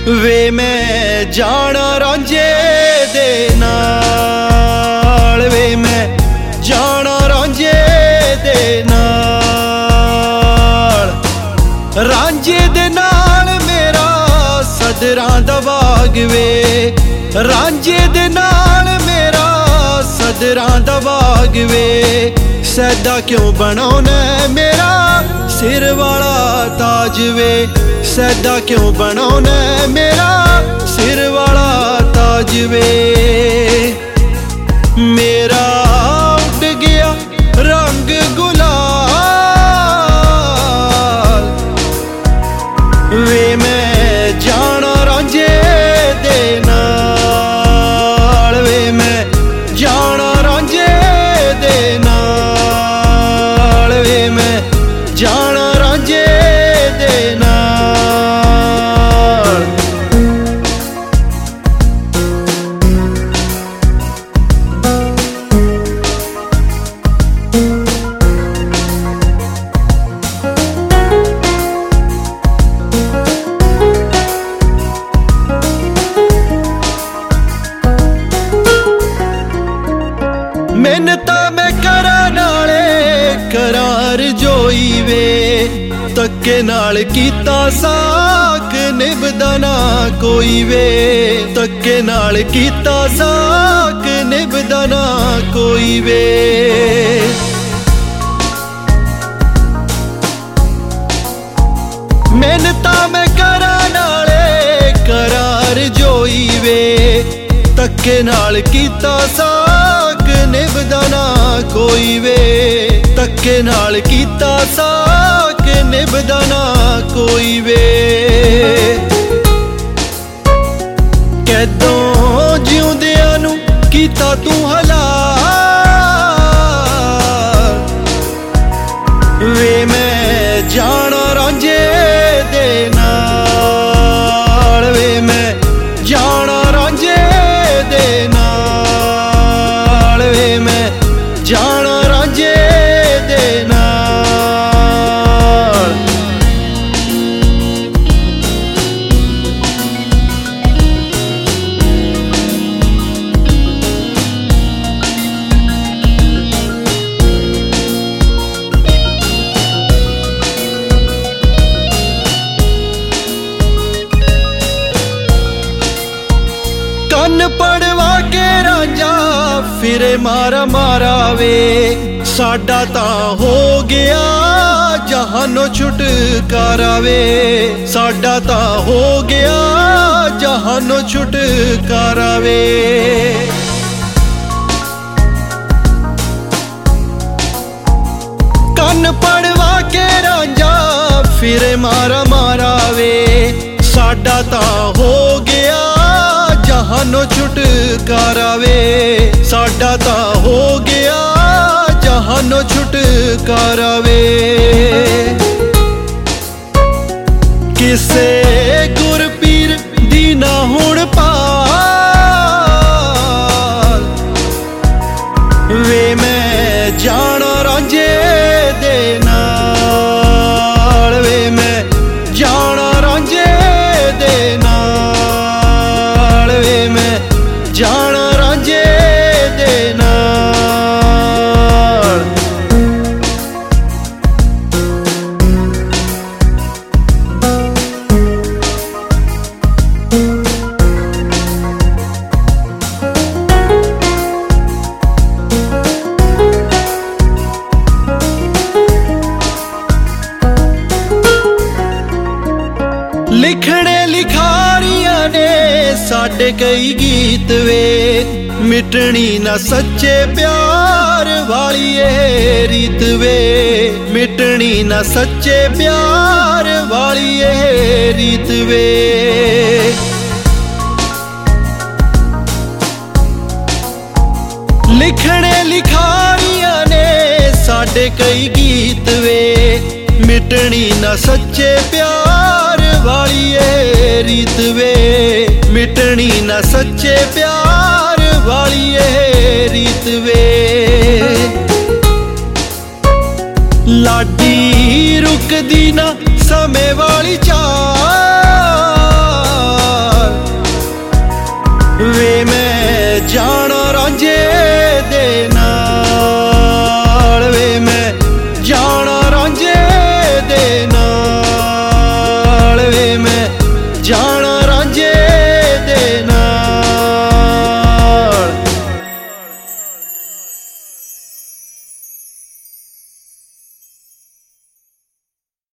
वे मैं जाना रांझे दे नाल, वे मैं जाना रांझे दे नाल। रांझे दे नाल मेरा सदरां दा बाग वे, रांझे दे नाल मेरा सदरां दा बाग वे। सैदा क्यों बनाउना मेरा सिर वाला ताज वे, सैदा क्यों बनाउना मेरा सिर वाला ताज वे। मेरा उड़ गया रंग गुलाल, वे मैं जाना रांझे दे नाल, वे मैं जाना रांझे दे नाल, वे मैं जाना रांझे दे नाल। मिन्नता मैं करा नाले करार जोई वे, तक्के नाल कीता साक निभदा ना कोई वे, तक्के नाल कीता साक निभदा ना कोई वे। मिन्नता मैं करा नाले करार जोई वे, तक्के नाल कीता साक निभदा ना कोई वे, तक्के नाल कीता साक निभदा ना कोई वे। कैदों जिउंदियां नू कीता तू हलाल, वे मैं जाना रांझे दे नाल, वे मैं जाना रांझे दे नाल, वे मैं जाना रांझे दे नाल। कन्न पड़वा के रांझा फिरे मारा मारा वे, साडा तां हो गया जहानो छुटकारा वे, साडा तां हो गया जहानो छुटकारा वे। कन्न पड़वा के रांझा फिरे मारा मारा वे, साडा तां हो गया जहानो छुटकारा वे, साडा तां हो गया जहानो छुटकारा वे। किसे गुरपीर दी ना हुण पाल, वे मैं जाना रांझे दे नाल, वे मैं जाना रांझे दे नाल, वे मैं जाना रांझे दे नाल। लिखने लिखारियां ने साडे कई गीत वे, मिटनी ना सच्चे प्यार वाली ए रीत वे, मिटनी ना सच्चे प्यार वाली ए रीत वे। लिखने लिखारियां ने साडे कई गीत वे, मिटनी ना सच्चे प्यार वाली ए रीत वे, मिटनी ना सच्चे प्यार वाली ए रीत वे। लाडी रुकदी ना समय वाली चाल,